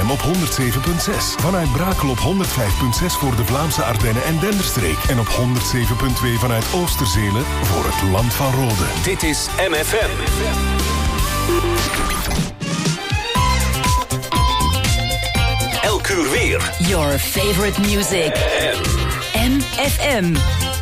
FM op 107.6. Vanuit Brakel op 105.6 voor de Vlaamse Ardennen en Denderstreek. En op 107.2 vanuit Oosterzele voor het Land van Rode. Dit is MFM. Elk uur weer. Your favorite music. MFM.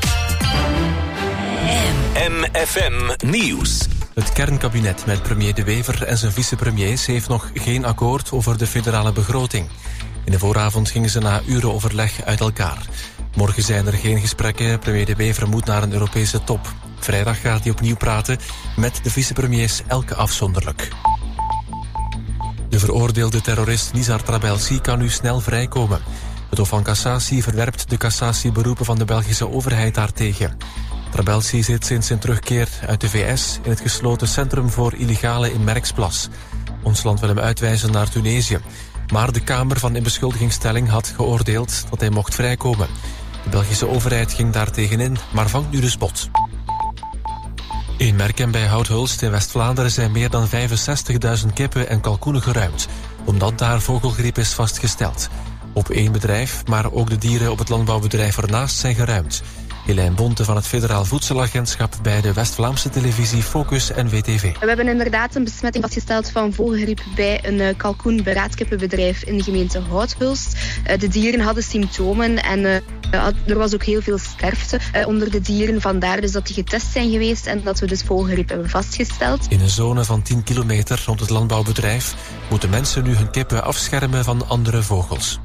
MFM Nieuws. Het kernkabinet met premier De Wever en zijn vicepremiers heeft nog geen akkoord over de federale begroting. In de vooravond gingen ze na uren overleg uit elkaar. Morgen zijn er geen gesprekken. Premier De Wever moet naar een Europese top. Vrijdag gaat hij opnieuw praten met de vicepremiers, elke afzonderlijk. De veroordeelde terrorist Nizar Trabelsi kan nu snel vrijkomen. Het Hof van Cassatie verwerpt de cassatieberoepen van de Belgische overheid daartegen. Trabelsi zit sinds zijn terugkeer uit de VS in het gesloten centrum voor illegalen in Merksplas. Ons land wil hem uitwijzen naar Tunesië. Maar de Kamer van Inbeschuldigingsstelling had geoordeeld dat hij mocht vrijkomen. De Belgische overheid ging daar tegenin, maar vangt nu dus bot. In Merkem bij Houthulst in West-Vlaanderen zijn meer dan 65.000 kippen en kalkoenen geruimd, omdat daar vogelgriep is vastgesteld. Op één bedrijf, maar ook de dieren op het landbouwbedrijf ernaast zijn geruimd. Helijn Bonte van het Federaal Voedselagentschap bij de West-Vlaamse televisie Focus en WTV. We hebben inderdaad een besmetting vastgesteld van vogelgriep bij een kalkoen-beraatkippenbedrijf in de gemeente Houthulst. De dieren hadden symptomen en er was ook heel veel sterfte onder de dieren. Vandaar dus dat die getest zijn geweest en dat we dus vogelgriep hebben vastgesteld. In een zone van 10 kilometer rond het landbouwbedrijf moeten mensen nu hun kippen afschermen van andere vogels.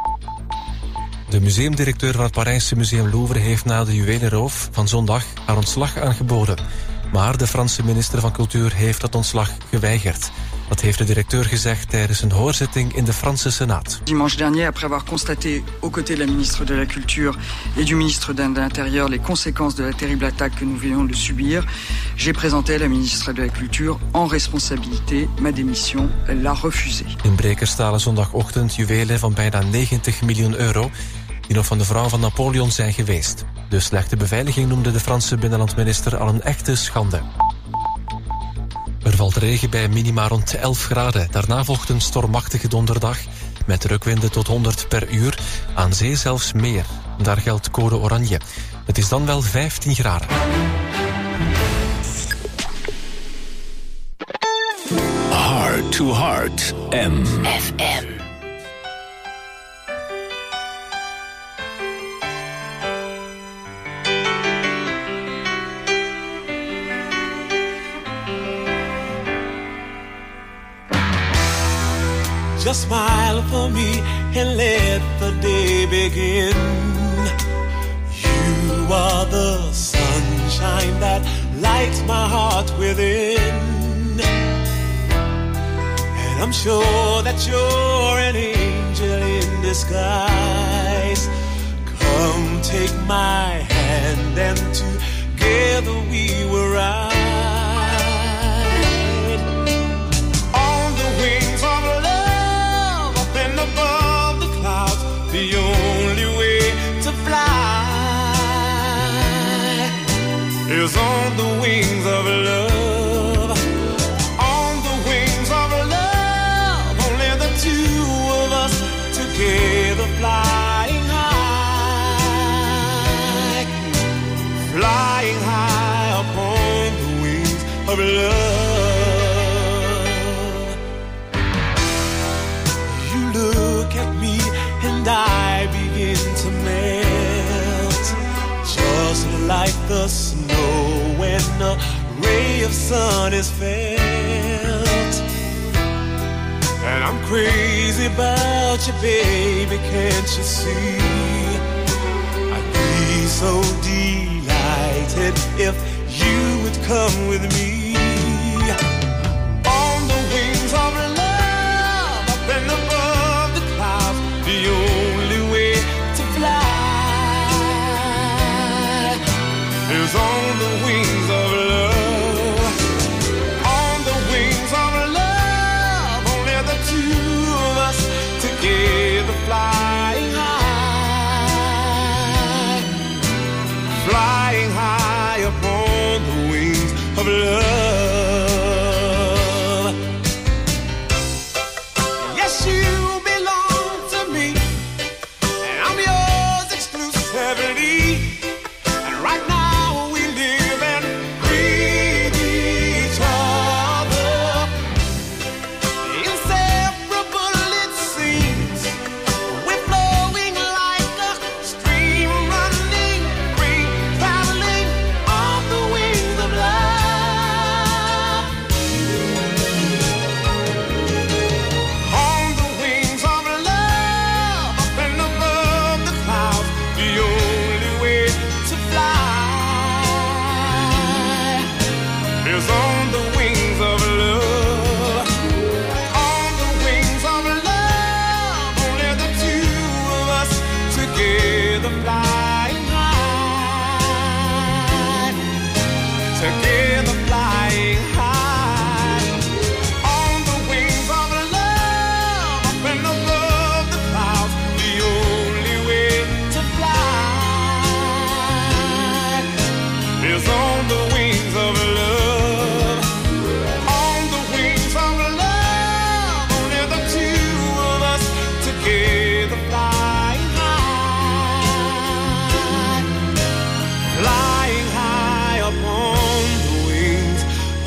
De museumdirecteur van het Parijse museum Louvre heeft na de juwelenroof van zondag haar ontslag aangeboden. Maar de Franse minister van Cultuur heeft dat ontslag geweigerd. Dat heeft de directeur gezegd tijdens een hoorzitting in de Franse Senaat. Dimanche dernier, après avoir constaté aux côtés de la ministre de la Culture et du ministre de l'Intérieur les conséquences de la terrible attaque que nous venons de subir, j'ai présenté à la ministre de la Culture en responsabilité ma démission. Elle l'a refusée. Inbrekers stalen zondagochtend juwelen van bijna 90 miljoen euro... die nog van de vrouw van Napoleon zijn geweest. De slechte beveiliging noemde de Franse binnenlandminister al een echte schande. Er valt regen bij minima rond 11 graden. Daarna volgt een stormachtige donderdag met drukwinden tot 100 per uur. Aan zee zelfs meer. Daar geldt code oranje. Het is dan wel 15 graden. Heart to Heart. FM. Just smile for me and let the day begin. You are the sunshine that lights my heart within. And I'm sure that you're an angel in disguise. Come take my hand and together we will ride. Above the clouds, the only way to fly is on the wings of love. On the wings of love, only the two of us together flying high. Flying high upon the wings of love. And I begin to melt, just like the snow when a ray of sun is felt. And I'm crazy about you, baby, can't you see? I'd be so delighted if you would come with me. On the wings of love, up and above the clouds, the only way to fly is on the wings of love. On the wings of love, only the two of us together flying high. Flying high upon the wings of love.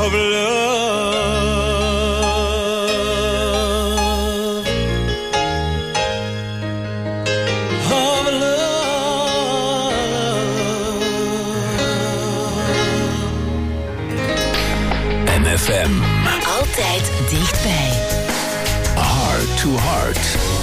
of love, of love. MFM. Altijd dichtbij. Heart to Heart.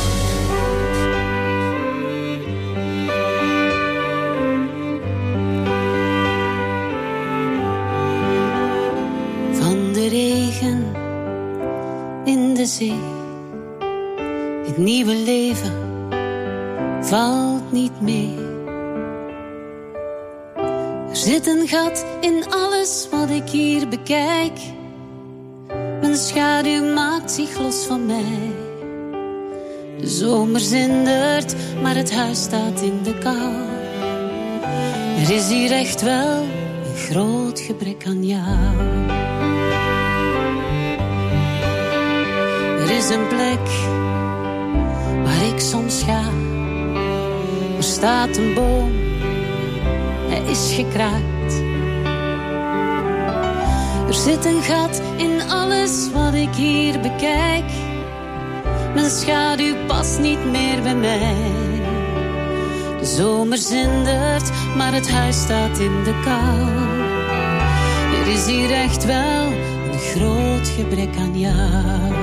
Van de regen in de zee, het nieuwe leven valt niet mee. Er zit een gat in alles wat ik hier bekijk. Mijn schaduw maakt zich los van mij. De zomer zindert, maar het huis staat in de kou. Er is hier echt wel een groot gebrek aan jou. Er is een plek waar ik soms ga. Er staat een boom, hij is gekraakt. Er zit een gat in alles wat ik hier bekijk. Mijn schaduw past niet meer bij mij. De zomer zindert, maar het huis staat in de kou. Er is hier echt wel een groot gebrek aan jou.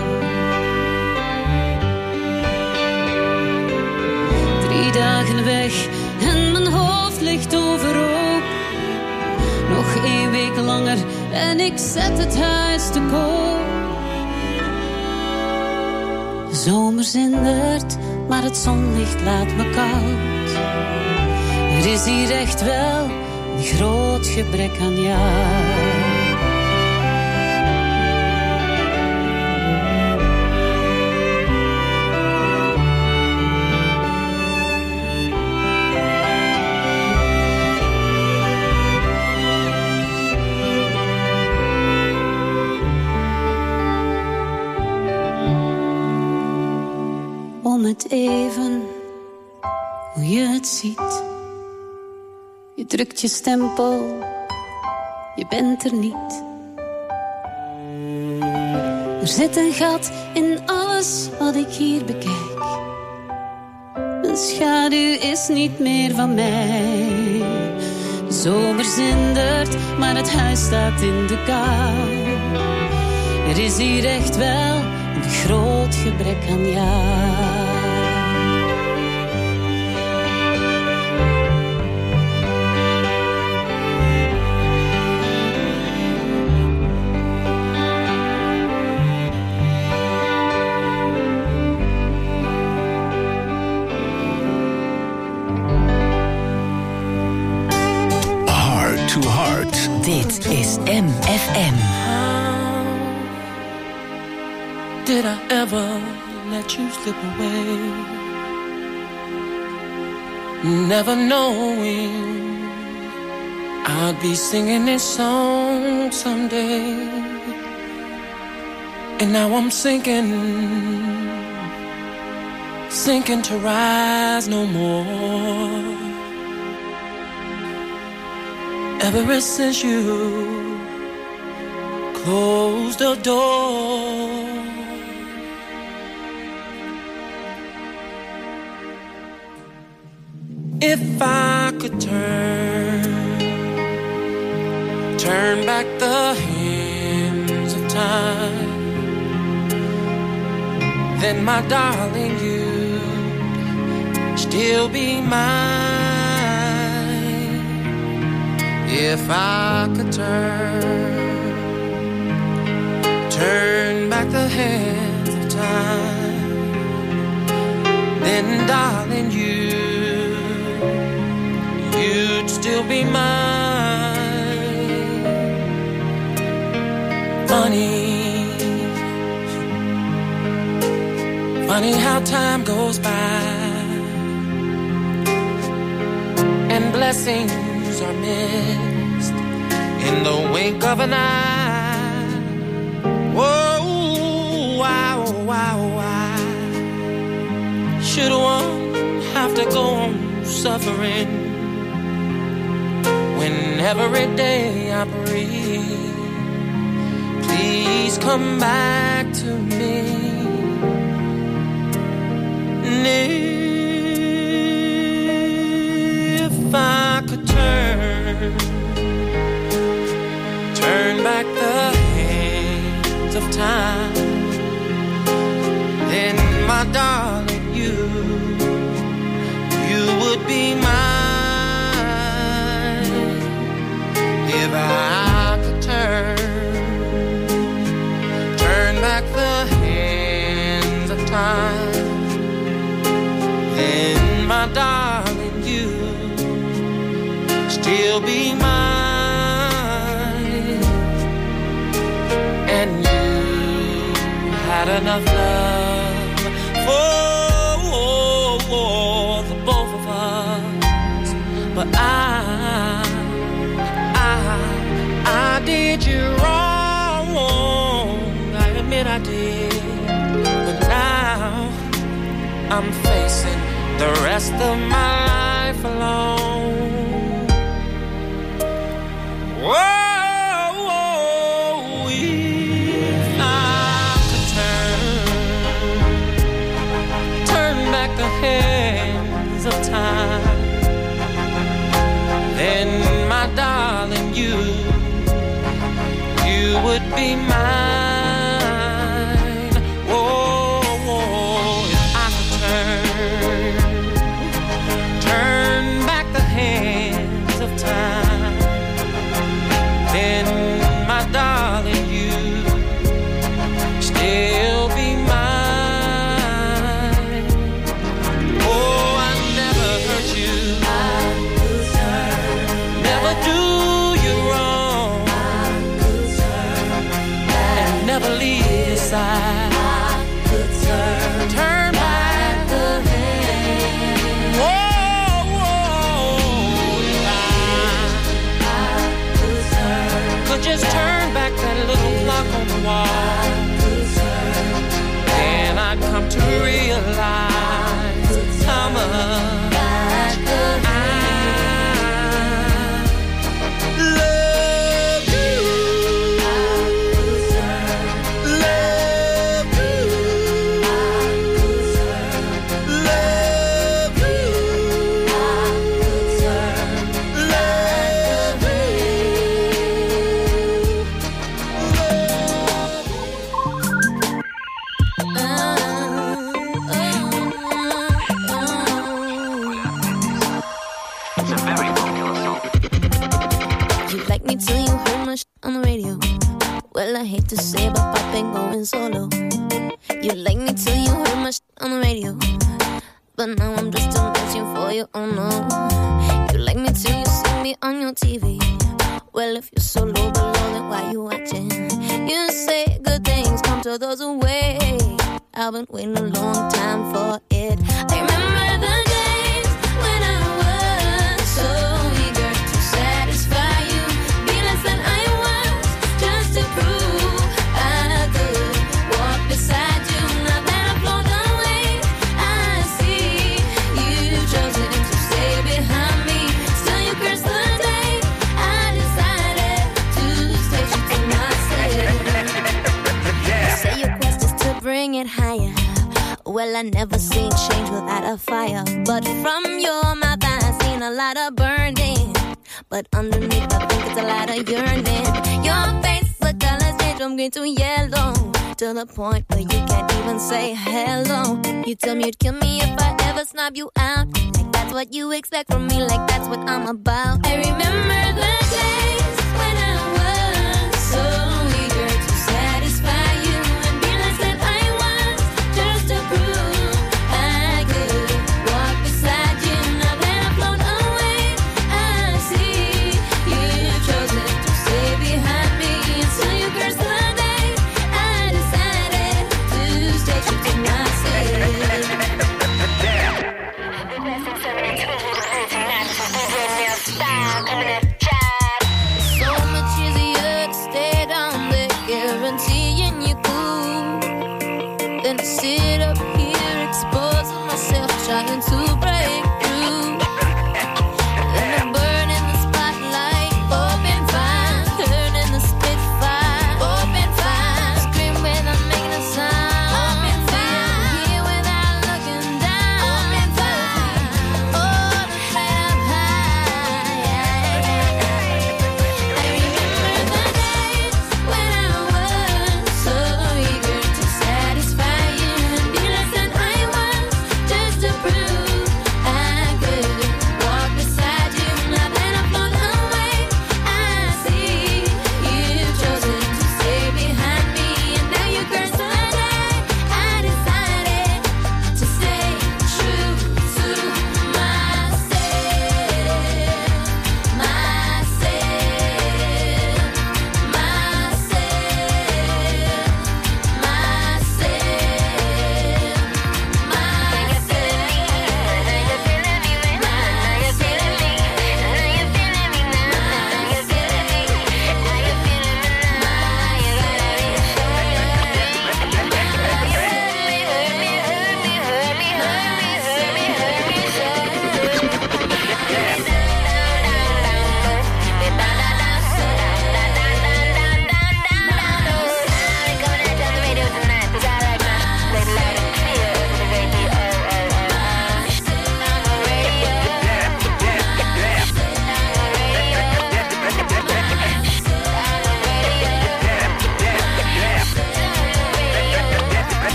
3 dagen weg en mijn hoofd ligt overhoop. Nog 1 week langer en ik zet het huis te koop. De zomer zindert, maar het zonlicht laat me koud. Er is hier echt wel een groot gebrek aan jou. Om het even, hoe je het ziet. Je drukt je stempel, je bent er niet. Er zit een gat in alles wat ik hier bekijk. Mijn schaduw is niet meer van mij. De zomer zindert, maar het huis staat in de kou. Er is hier echt wel een groot gebrek aan jou. Heart to Heart. Dit is MFM. Did I ever let you slip away? Never knowing I'd be singing this song someday. And now I'm sinking to rise no more. Ever since you closed the door, if I could turn back the hands of time, then my darling, you'd still be mine. If I could turn back the hands of time, then darling, you'd still be mine. Funny how time goes by and blessings are missed in the wink of an eye. Whoa, why should one have to go on suffering when every day I breathe please come back to me. And if I could turn back the hands of time, then my darling, you would be mine. If I could turn back the hands of time, then my darling, you still be mine. And you had enough love for the both of us, but I did you wrong. I admit I did, but now I'm facing the rest of my life alone. Whoa, if I could turn back the hands of time, then my darling, you would be mine. Oh, if I could turn back the hands of time, then my darling, you still be mine. Oh, I never hurt you, never do you wrong, and never leave your side. Turn back the hand. Whoa, if I could just turn back that little clock on the wall, then I'd come to realize how much on the radio. Well, I hate to say it, but Pop ain't going solo. You like me till you heard my on the radio, but now I'm just a machine for you, oh no. You like me till you see me on your TV. Well, if you're so low below, then why you watching? You say good things come to those who wait. I've been waiting a long time for it. I remember the days when I was so eager to satisfy you. Be less than I was, just to prove I could walk beside you. Now that I've flown away, I see you've chosen to stay behind me. Still you curse the day I decided to stay true to myself. You say your quest is to bring it higher. Well, I never seen change without a fire. But from your mouth I seen a lot of burning, but underneath I think it's a lot of yearning. Your face, the colors change from green to yellow, to the point where you can't even say hello. You tell me you'd kill me if I ever snub you out. Like that's what you expect from me, like that's what I'm about. I remember the days when I was so eager to satisfy you, and be less than I was, just to prove I could walk beside you. Now that I've flown away, I see you've chosen to stay behind me. Until you curse the day I decided to stay true to myself. So much easier to stay down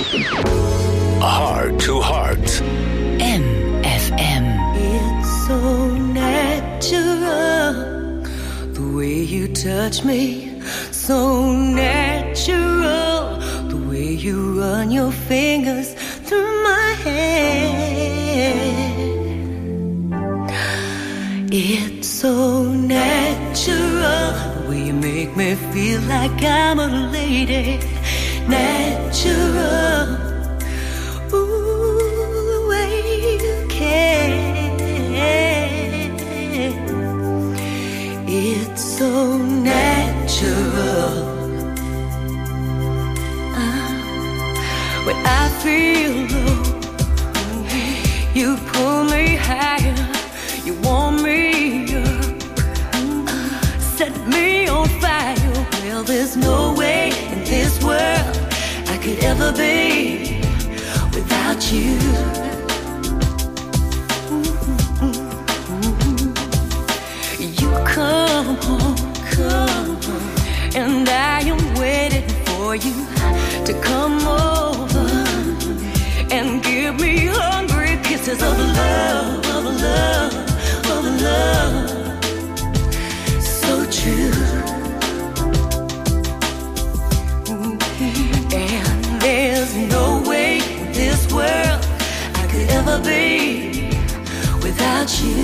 Heart to Heart. MFM. It's so natural, the way you touch me. So natural, the way you run your fingers through my hair. It's so natural, the way you make me feel like I'm a lady. Natural, ooh, the way you care. It's so natural. When I feel low, you pull me higher. You warm me up, set me on fire. Well, there's no way in this world I could ever be without you. You come home, and I am waiting for you to come over and give me hungry kisses of love, of love, of love. So true. And there's no way in this world I could ever be without you.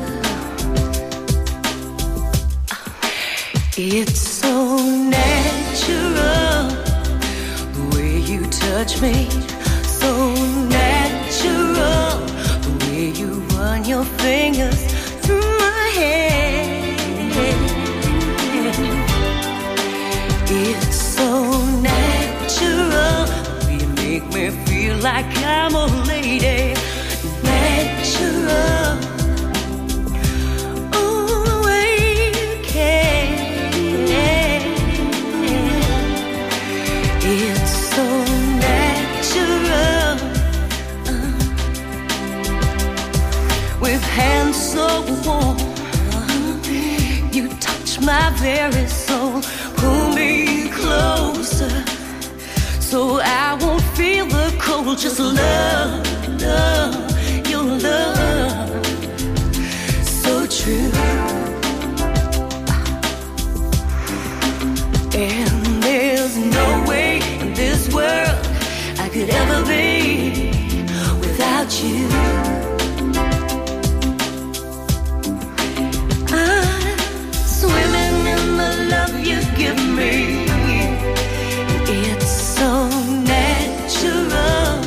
It's so natural, the way you touch me. So natural, the way you run your fingers through my hair. It's so natural, you make me feel like I'm a lady. Natural, oh, the way you care. It's so natural, with hands so warm, you touch my very soul. Pull me closer, so I won't feel the cold. Just love, love, your love, so true. And there's no way in this world I could ever be without you. I'm swimming in the love you give me. It's so natural.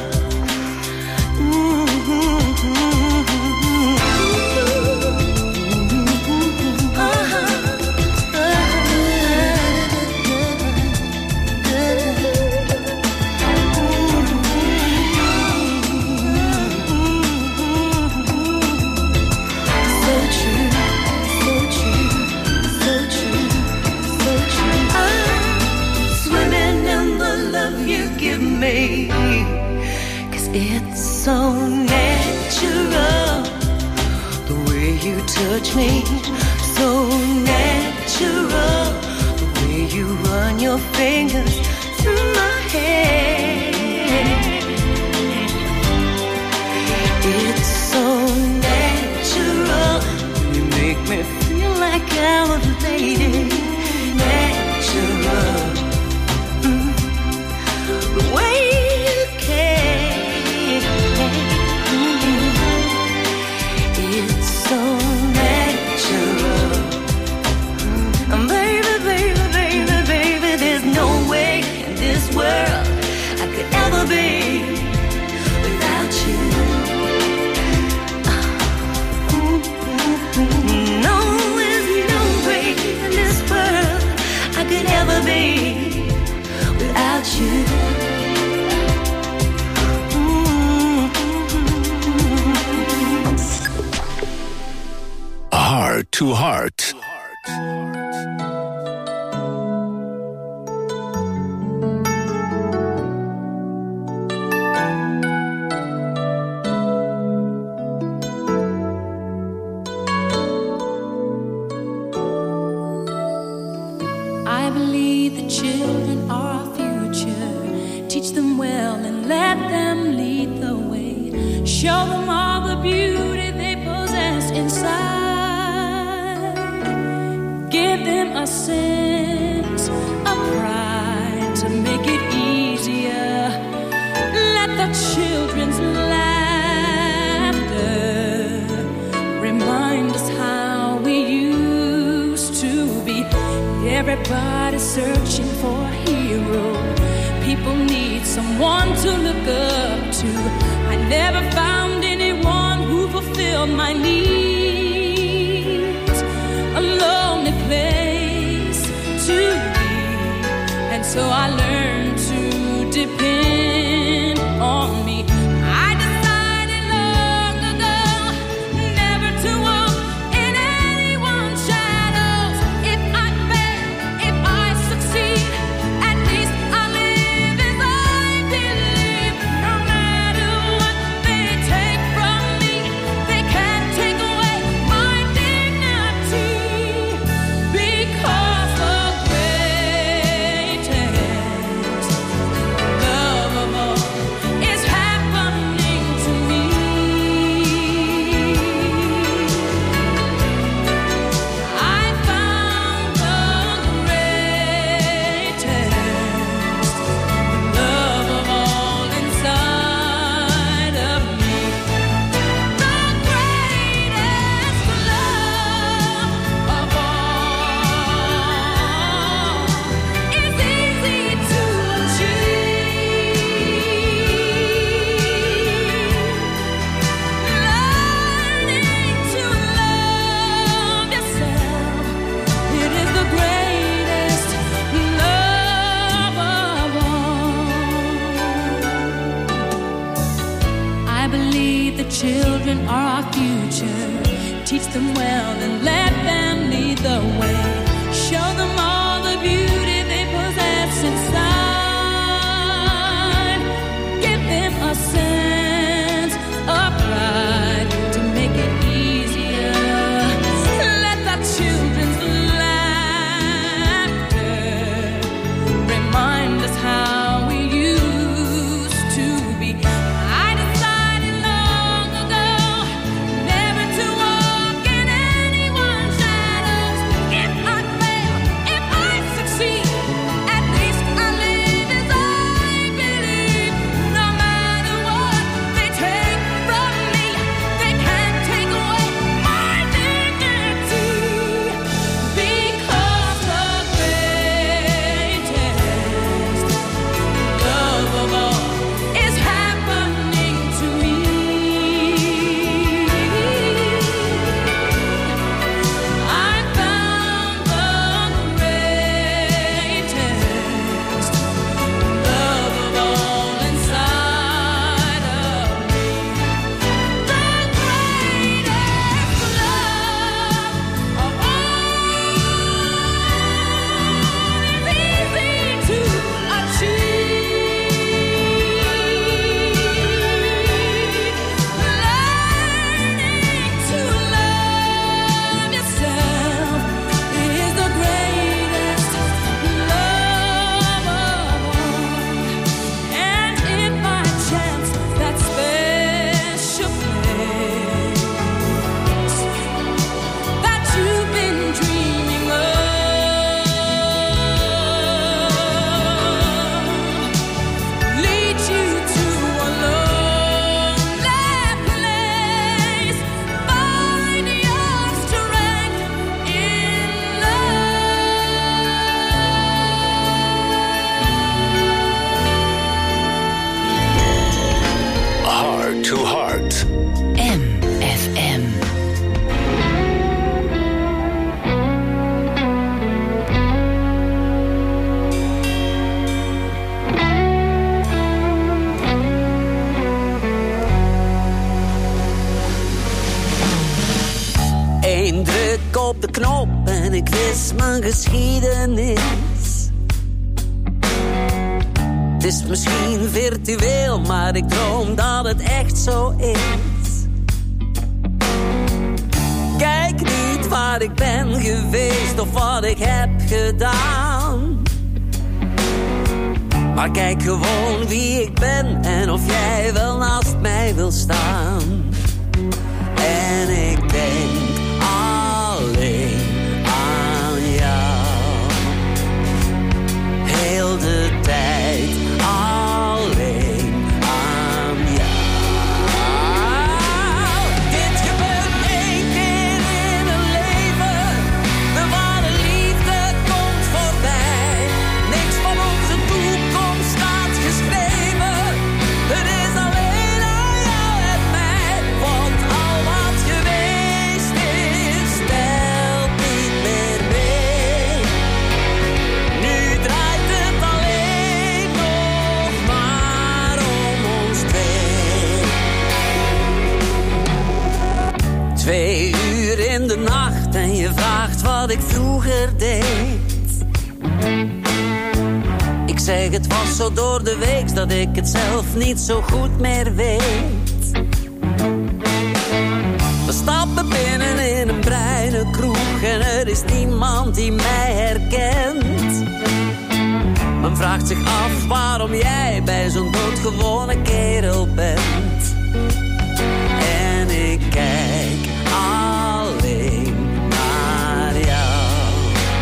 Cause it's so natural, the way you touch me. So natural, the way you run your fingers through my hair. It's so natural, you make me feel like I'm a lady. Natural, the way you care. It's so natural. Baby, baby, baby, baby, there's no way in this world I could ever be without you. No, there's no way in this world I could ever be without you. Heart to Heart. I believe the children are our future. Teach them well and Show them all the beauty they possess inside. Give them a sense of pride to make it easier. Let the children's laughter remind us how we used to be. Everybody's searching for a hero. People need someone to look up to. I never found anyone who fulfilled my needs. A lonely place to be, and so I learned to depend on me. I decided long ago never to walk in anyone's shadows. If I fail, if I succeed, at least I live as I believe. No matter what they take from me, they can't take away my dignity. Because the greatest love of all is happening to me. I found the greatest love of all inside of me. The greatest love of all is easy to achieve. Learning to love yourself, it is the greatest love of all. I believe the children are our future. Teach them well and let them lead the way. Show them all the beauty they possess inside. Give them a sense of pride to make it easier. Let the children's laughter remind us how we used to be. I decided long ago never to walk in anyone's shadows. If I fail, if I succeed, at least I live as I believe. No matter what they take from me, they can't take away my dignity. Because the greatest love of all is happening to me. I found the greatest love of all inside of me. The greatest love of all is easy to achieve. Learning to love yourself is the greatest love of all. And if by chance that special place that you've been dreaming of leads you to a lonely place, find your strength in Heart to Heart. MFM. Eén druk op de knop en ik wist mijn geschiedenis. Het is misschien virtueel, maar ik droom dat het echt zo is. Kijk niet waar ik ben geweest of wat ik heb gedaan. Maar kijk gewoon wie ik ben en of jij wel naast mij wil staan. En ik denk alleen aan jou. Heel de tijd alleen aan jou. Dit gebeurt één keer in een leven. De ware liefde komt voorbij. Niks van onze toekomst staat geschreven. Het is alleen aan jou en mij. Want al wat geweest is, telt niet meer mee. Nu draait het alleen nog maar om ons twee. 2 uur in de nacht en je vraagt wat ik vroeger deed. Ik zeg het was zo door de week dat ik het zelf niet zo goed meer weet. We stappen binnen in een bruine kroeg en er is niemand die mij herkent. Men vraagt zich af waarom jij bij zo'n doodgewone kerel bent. En ik kijk alleen naar jou.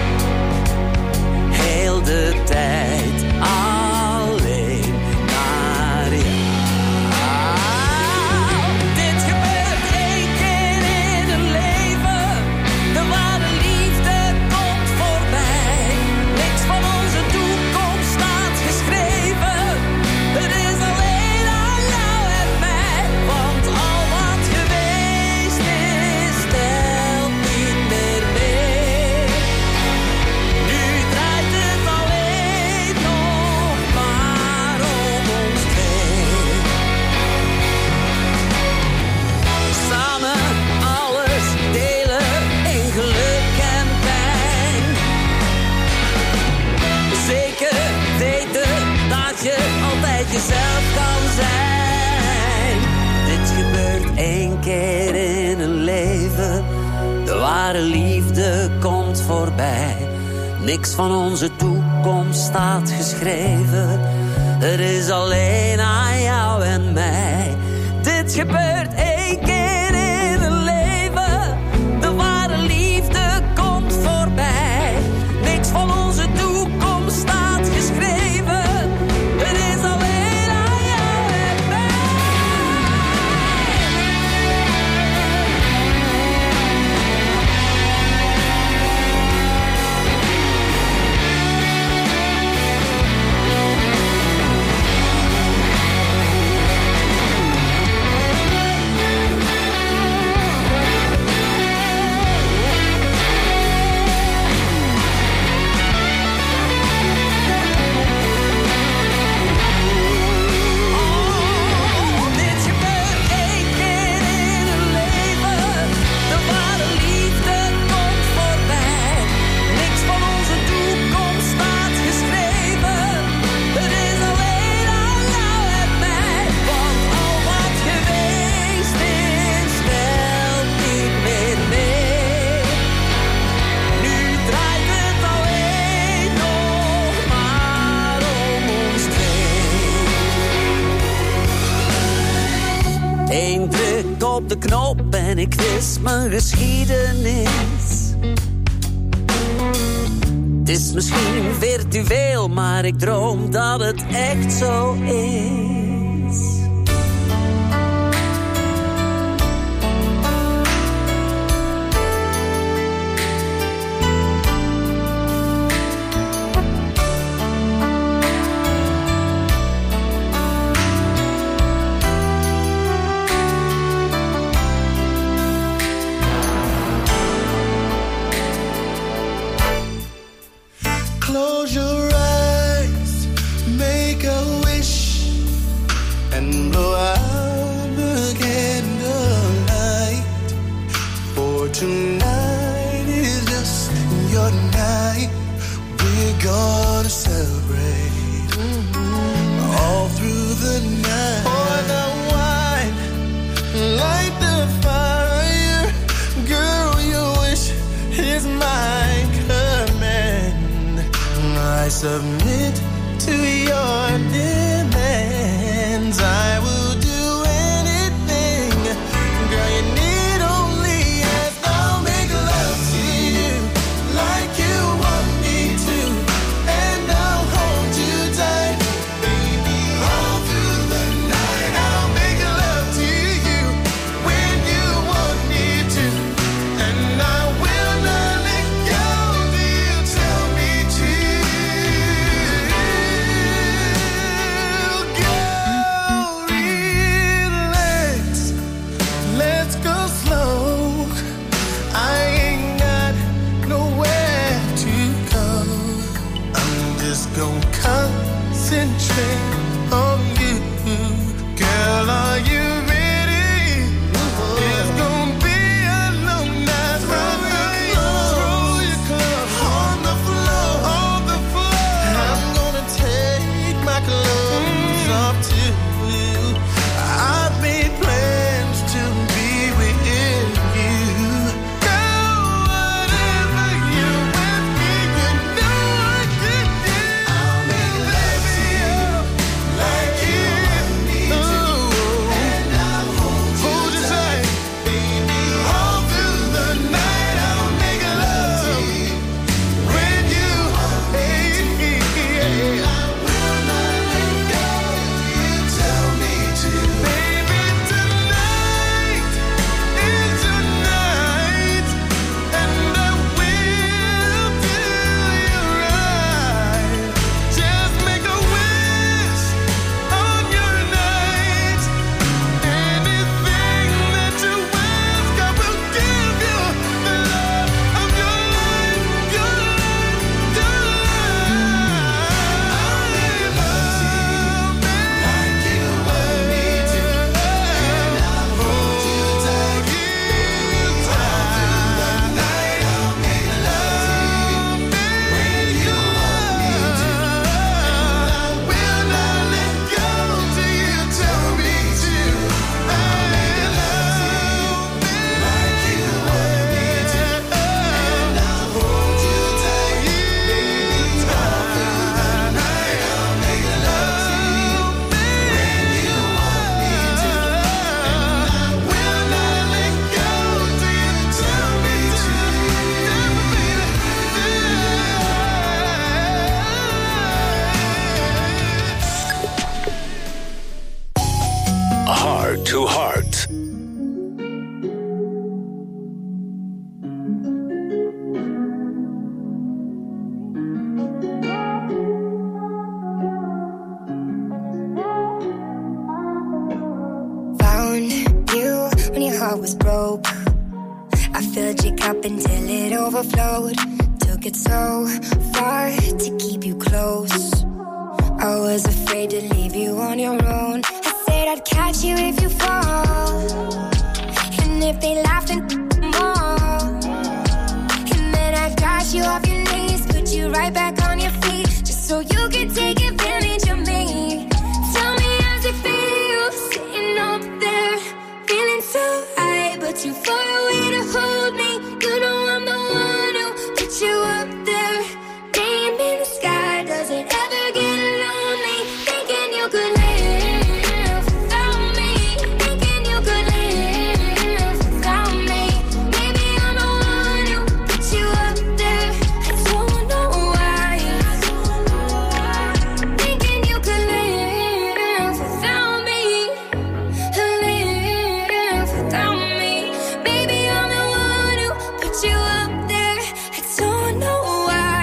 Heel de tijd alleen naar jou. Dit gebeurt één keer in een leven. De ware liefde komt voorbij. Niks van onze toekomst staat geschreven. Het is alleen aan jou en mij. Want al wat geweest is, telt niet meer mee. Nu draait het alleen nog maar om ons twee. Samen alles delen in geluk en pijn. Zeker weten dat je altijd jezelf kan zijn. Dit gebeurt één keer in een leven. De ware liefde komt voorbij. Niks van onze toekomst staat geschreven. Het is alleen aan jou en mij. Dit gebeurt één keer in een leven. De ware liefde komt voorbij. Niks van onze toekomst staat geschreven. Het is alleen aan jou en mij. Dit gebeurt één keer in een leven. De ware liefde komt voorbij. Niks van onze toekomst staat geschreven. Het is alleen aan jou en mij. Want al wat geweest is, telt niet meer mee. Nu draait het alleen nog maar om ons twee. Eén druk op de knop en ik wist mijn geschiedenis. Het is misschien virtueel, maar ik droom dat het echt zo is. Close your eyes, make a wish, and blow out the candlelight. For tonight is just your night. We're gonna celebrate all through the night. Pour the wine, light the fire. Girl, your wish is my command. I submit to your concentrate on you. Girl, are you ready? It's gonna be a long night. Throw your clothes on the floor. I'm gonna take my clothes off too. I've made plans to be with you. Girl, whatever you with me, you know I could do. I'll make love to you like you want me to, and I'll hold you tight, baby. All through the night, I'll make love to you when you hate me. I will not let go. You tell me to, baby. Tonight is your night, and I will do you right. Just make a wish on your night. Anything that you ask, I will give you the love of your life, your life, your life. I'll make love like you want me to, and I'll hold you tight. All through the night, I'll make love when you want me to, and I will not let go till you tell me to. I'll make love like you want me to, and I'll hold you tight, baby. All through the night, I'll make love to you when you want me to, and I will not let go till you tell me to. Heart to Heart. Found you when your heart was broke. I filled your cup until it overflowed. Took it so far to keep you close. I was afraid to leave you on your own. I said I'd catch you if you fall, and if they laughed and more. And then I got you off your knees, put you right back on your feet, just so you could take advantage of me. Tell me how's it feel, sitting up there, feeling so high, but too far away to hold me. You know I'm the one who put you up there. Name in the sky, does it ever get lonely? Thinking you could live without me, thinking you could live without me. Maybe I'm the one who put you up there. I don't know why. Thinking you could live without me, live without me. Maybe I'm the one who put you up there. I don't know why.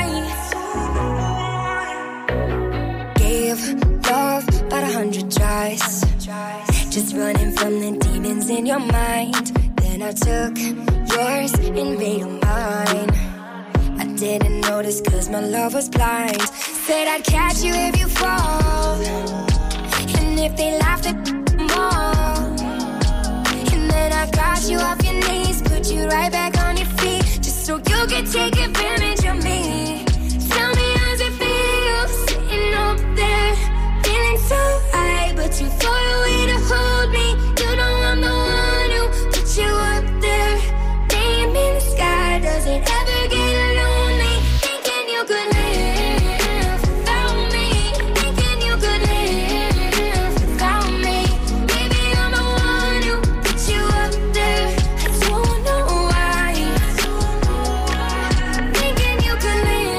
Gave love about 100 tries, just running from the demons in your mind. Then I took yours and made them mine. I didn't notice cause my love was blind. Said I'd catch you if you fall, and if they laughed at more. And then I got you off your knees, put you right back on your feet, just so you could take advantage of me. Tell me how's it feel, sitting up there, feeling so high, but too far away to hold me. You know I'm the one who put you up there. Name in the sky, does it ever get lonely? Thinking you could live without me, thinking you could live without me. Maybe I'm the one who put you up there. I don't know why. Thinking you could live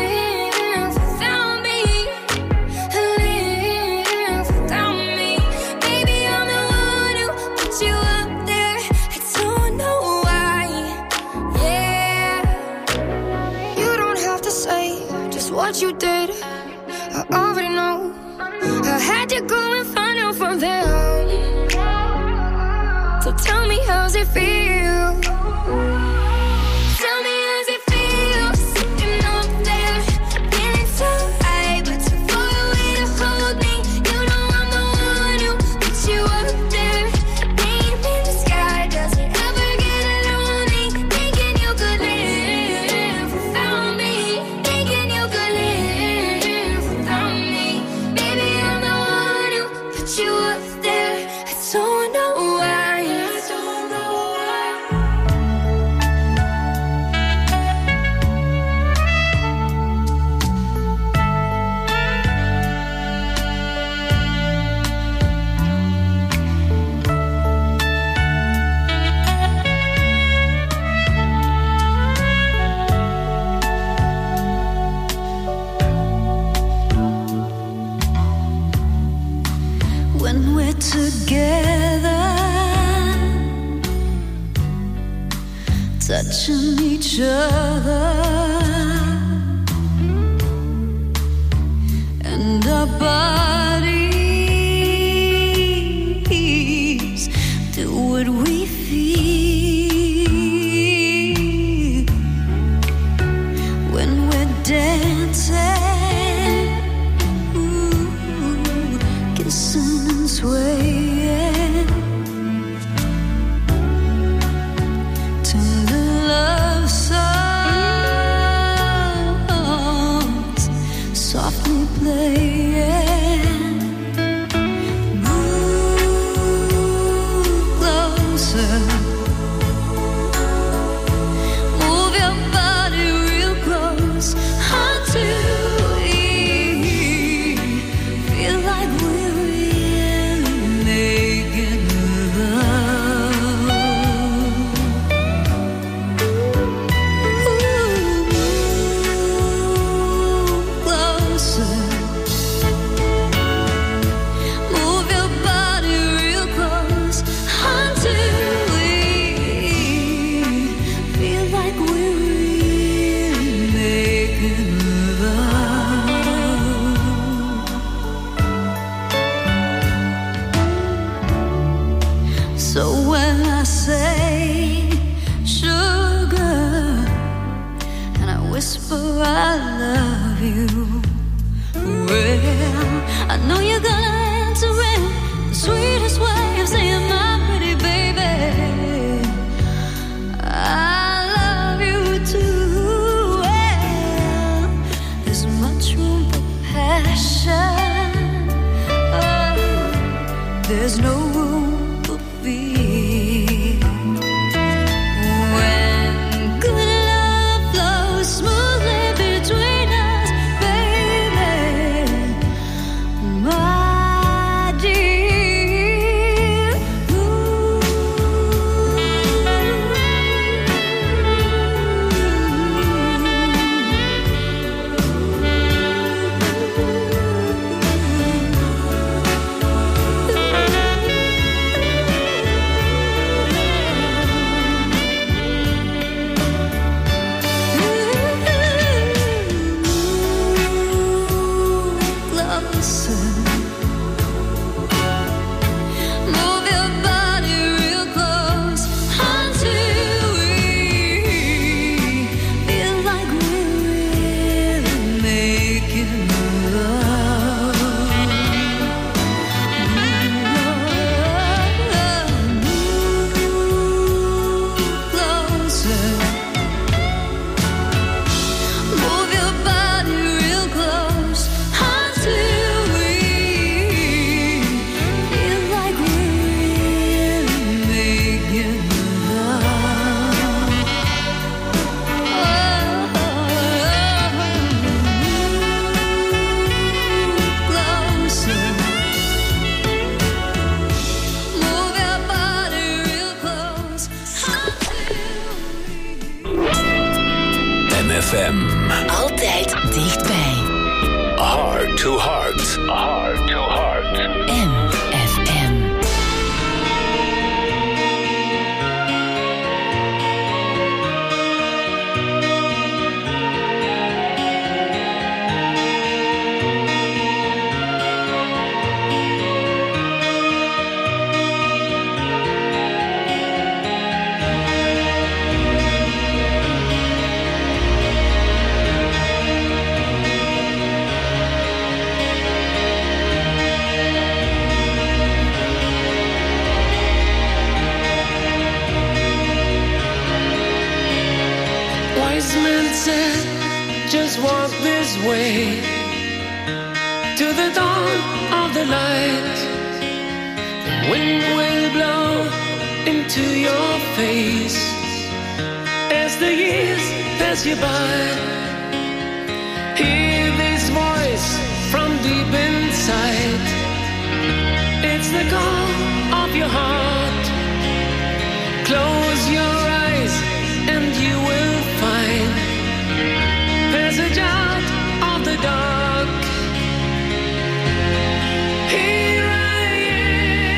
together, touching each other, and our bodies do what we feel when we're dancing, kissing and swaying to the love songs softly playing. Move closer, move your body real close until we feel like we're really making love. Move closer, move your body real close until we feel like we're really making love. So when I say sugar and I whisper I love you, well, I know you're gonna answer in the sweetest way of saying, my pretty baby, I love you too. Well, there's much room for passion. Oh, there's no room for fear. When good love flows smoothly between us, baby, my dear. Closer, move your body real close until we feel like we're really making love. Move closer, move your body real close until we feel like we're really making love. Closer, move your body real close MFM. Altijd dichtbij. Heart to heart. Heart to heart. MFM. Wise men said, just walk this way to the dawn of the light. The wind will blow into your face as the years pass you by. Hear this voice from deep inside. It's the call of your heart. Close your eyes and you will find passage out of the dark. Here I am.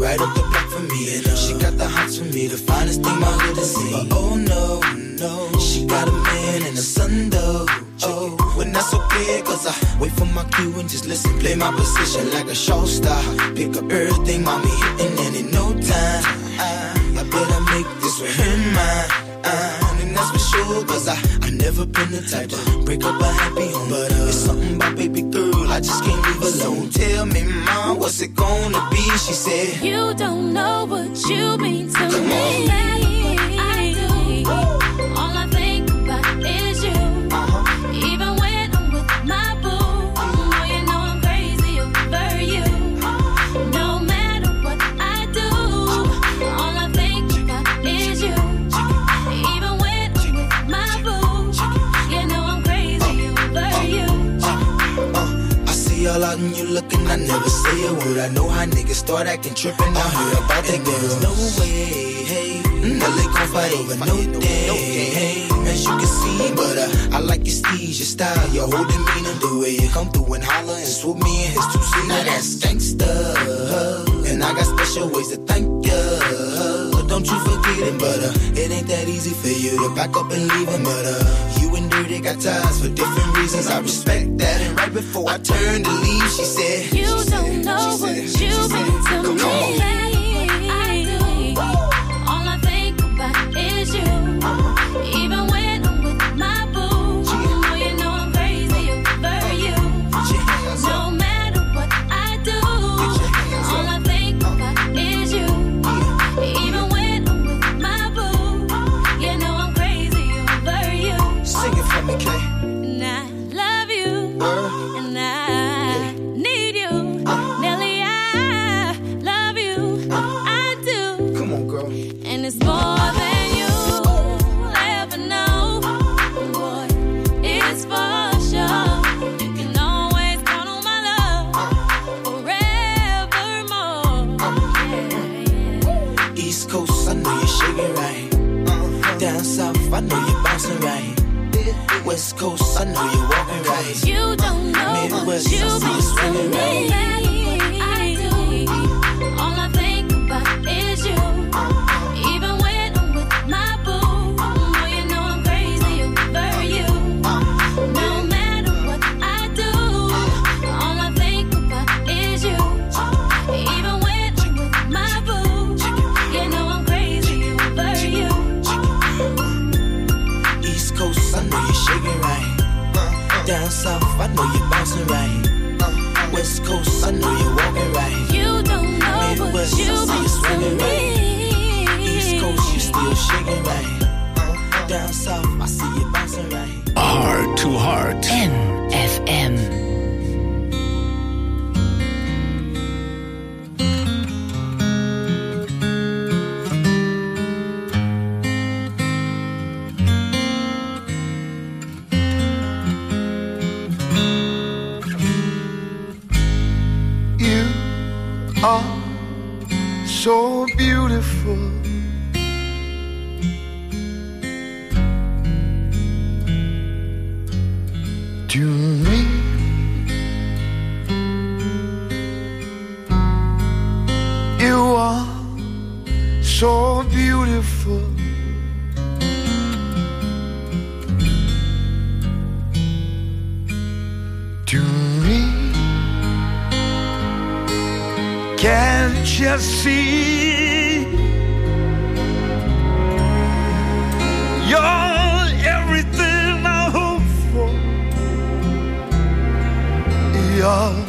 right up the block for me. And she got the hots for me, the finest thing my hood has seen. But oh no, no, she got a man and a son though. Oh, when that's okay, cause I wait for my cue and just listen. Play my position like a show star. Pick up everything, mommy hitting, and in no time I better make this with her mine. And that's for sure, cause I never been the type to break up a happy home. But it's something about baby girl, I just can't leave alone. Tell me, mom, what's it gonna be? She said, you don't know what you mean to Come me. on. I do. All I think about is you. Even when I'm with my boo, oh, you know I'm crazy over you. No matter what I do, all I think about is you. Even when I'm with my boo, you know I'm crazy over you. I see all out and you looking, I never say a word. I know how niggas start acting trippin'. I heard about that girl. No way, hey. Now they gon' fight over no day, hey. As you can see, but I like your steez, your style, your whole demeanor, the way you come through and holler and swoop me in his two-seater. Now that's gangsta, and I got special ways to thank ya. Don't you forget it, but it ain't that easy for you to back up and leave him. But you and Dirty got ties for different reasons. I respect that. And right before I turned to leave, she said, you don't know what you mean to me. I do. All I think about is you. Even when I'm with my boo, oh, you know I'm crazy over you. No matter what I do, all I think about is you. Even when I'm with my boo, you know I'm crazy over you. Sing it for me, Kay. And I love you, and I need you. Nelly, I love you, I do. Come on, girl. And it's more than you'll ever know. Boy, it's for sure. You can always count on my love forevermore. East Coast, I know you're shaking right. Down south, I know you're bouncing right. West Coast, I know you're walking right. You don't know Midwest, what you I see you swinging mean right. to me. I do. All I think about is you. Even when I'm with my boo, oh, you know I'm crazy over you. No matter what I do, all I think about is you. Even when I'm with my boo, you know I'm crazy over you. East Coast, I know you're shaking right. Down south, I know you're bouncing right. West Coast, I know you're walking right. You don't know Midwest, what you I see you mean swinging to right. me. East Coast, you still shaking right. Down south, I see you bouncing right. Heart to Heart. NFM. Are so beautiful. To me, you are so beautiful. To me, can't you see? You're everything I hope for. You're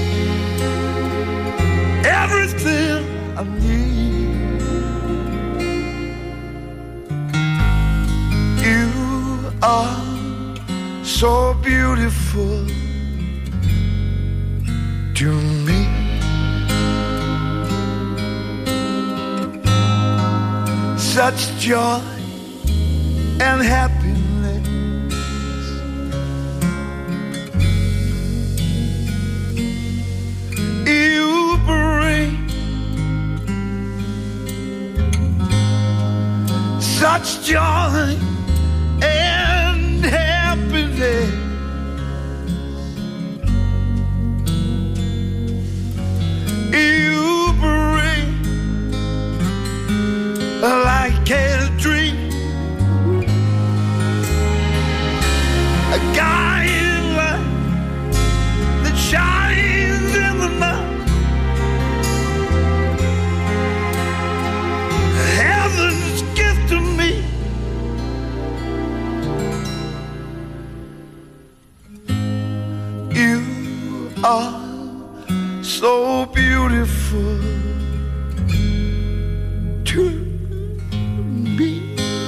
everything I need. You are so beautiful to me. Such joy and happiness. You bring such joy and happiness. You bring are so beautiful to me.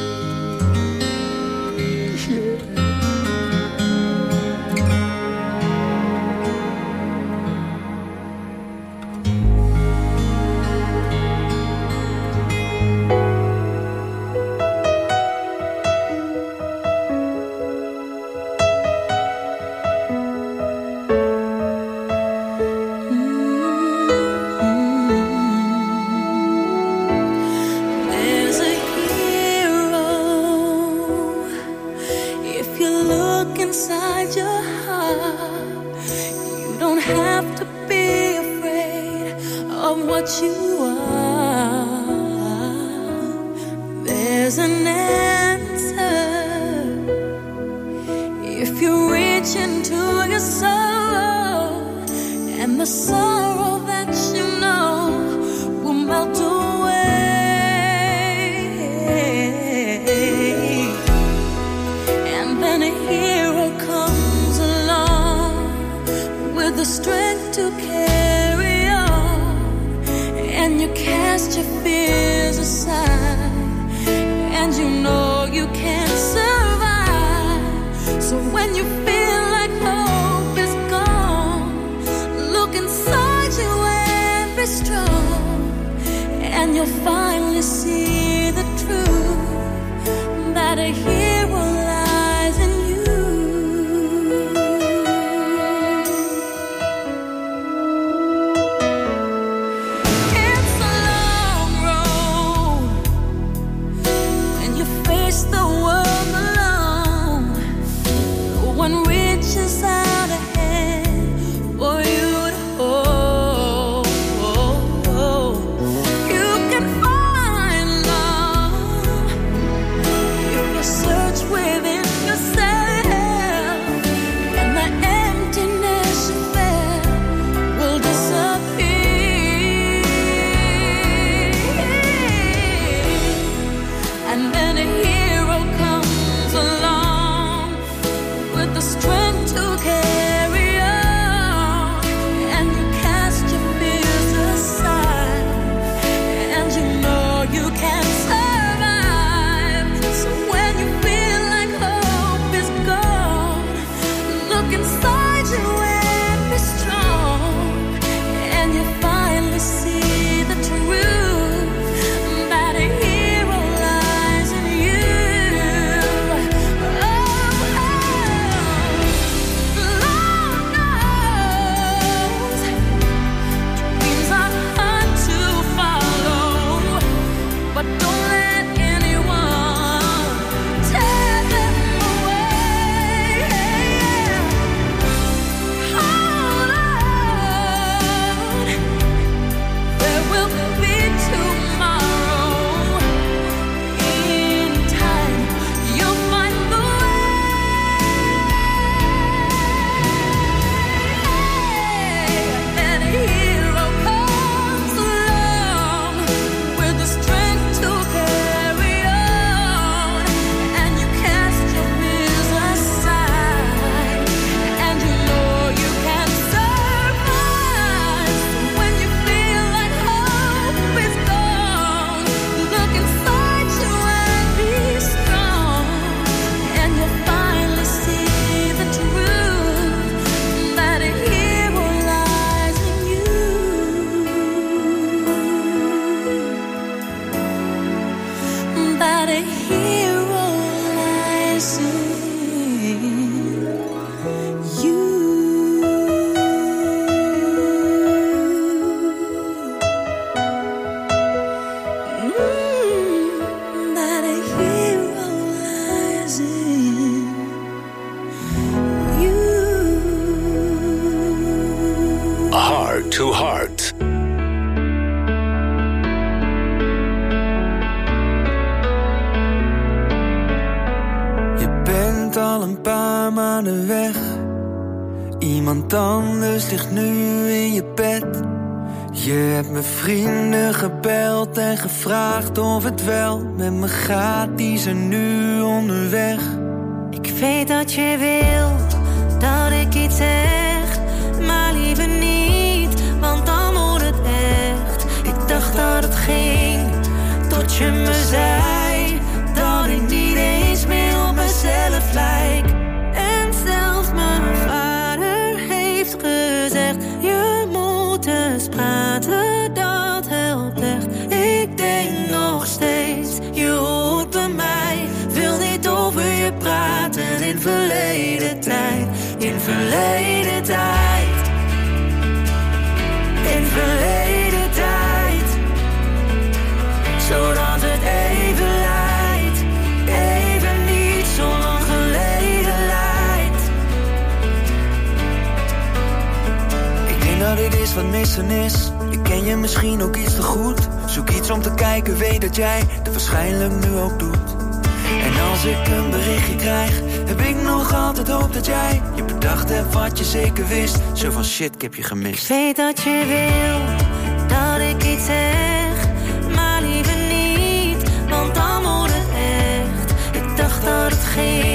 to Heart. Je bent al een paar maanden weg. Iemand anders ligt nu in je bed. Je hebt mijn vrienden gebeld en gevraagd of het wel met me gaat. Die zijn nu onderweg. Ik weet dat je wil dat ik iets zeg, maar liever ging, tot je me zei dat ik niet eens meer op mezelf lijk. En zelfs mijn vader heeft gezegd, je moet eens praten, dat helpt echt. Ik denk nog steeds, je hoort bij mij, wil niet over je praten in verleden tijd, in verleden tijd, in verleden tijd, zodat het even lijkt, even niet zo lang geleden lijkt. Ik denk dat dit is wat missen is. Ik ken je misschien ook iets te goed. Zoek iets om te kijken, weet dat jij het waarschijnlijk nu ook doet. En als ik een berichtje krijg, heb ik nog altijd hoop dat jij je bedacht hebt wat je zeker wist. Zo van shit, ik heb je gemist. Ik weet dat je wil dat ik iets zeg, maar liever niet, want dan wordt het echt. Ik dacht dat het ging